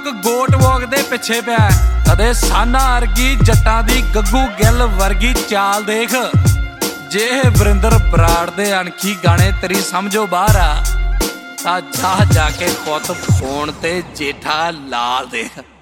ਲੋਕ goat walk ਦੇ ਪਿੱਛੇ ਪਿਆ ਕਦੇ ਸਾਨਾ ਅਰਗੀ ਜੱਟਾਂ ਦੀ ਗੱਗੂ ਗਿੱਲ ਵਰਗੀ ਚਾਲ ਦੇਖ। ਜੇ ਵਰਿੰਦਰ ਬਰਾੜ ਦੇ ਅਣਖੀ ਗਾਣੇ ਤੇਰੀ ਸਮਝੋ ਬਾਹਰ ਆ ਤਾਂ ਜਾ ਕੇ ਖੁਦ ਫੋਨ ਤੇ ਜੇਠਾ ਲਾਲ ਦੇਖ।